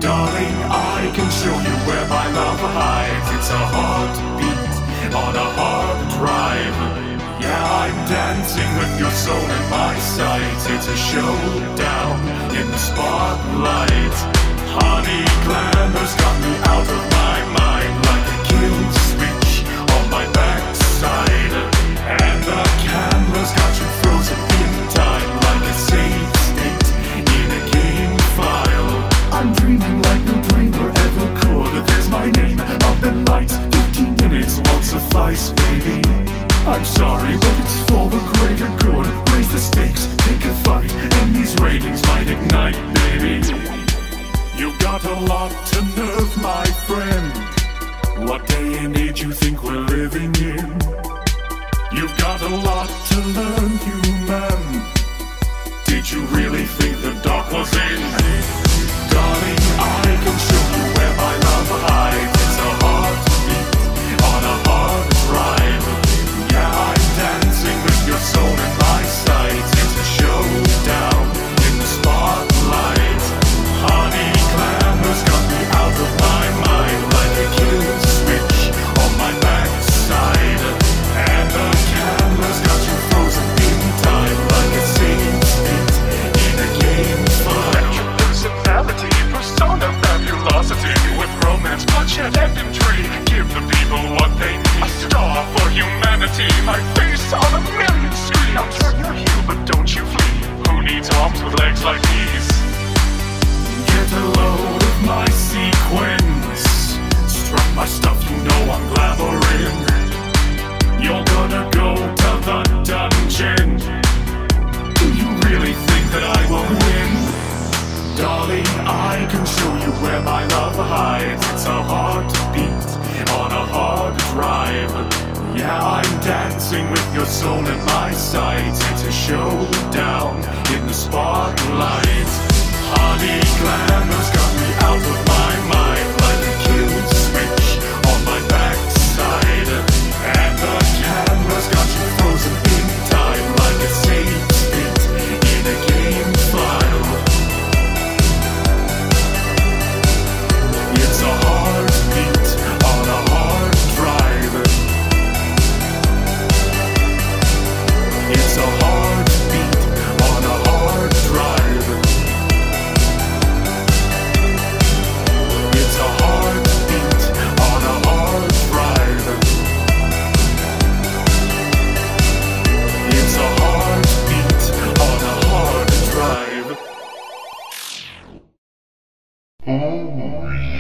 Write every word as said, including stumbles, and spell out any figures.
Darling, I can show you where my love hides. It's a heartbeat on a hard drive. Yeah, I'm dancing with your soul in my sights. It's a showdown in the spotlight. Honey, glamour's got me out of my mind, like a kill switch on my backside. And the camera's got you frozen in time, like a safe state in a game file. I'm dreaming like no dreamer ever could. There's my name up in lights. Fifteen minutes won't suffice, baby. I'm sorry, but it's for the greater good. Raise the stakes, take a fight, and these ratings might ignite, baby. You got a lot to nerve, my friend. What day and age you think we're living in? You've got a lot to learn, human. Did you really think the dark was in? Darling, I can show you where my love hides. It's a heartbeat on a hard drive. Yeah, I'm dancing with your soul in my sights. It's a showdown in the spotlight. Honey, glamour's got me out of my mind, like a kill switch on my backside. And the camera's got you frozen in time, like a safe state in a game file. Your personality, persona, fabulosity, with romance, bloodshed, and intrigue. Give the people what they need. A star for humanity, my face on a million screens. I'll turn your heel, but don't you flee. Who needs arms with legs like these? Get a load of my sequence. Struck my stuff, you know I'm glamouring. You're gonna go to the dungeon. Do you really think that I will win? Darling, I can show you where my love hides. It's a heartbeat on a hard drive. Yeah, I'm dancing with your soul in my sights. It's a showdown in the spotlight. Honey, glamour's got me out of my mind, like a kill switch on my backside. And the camera's got you frozen in time, like a safe state in a game file. It's a heartbeat on a hard drive. It's a heartbeat on a hard drive. It's a heartbeat on a hard drive. It's a heartbeat on a hard drive. Oh,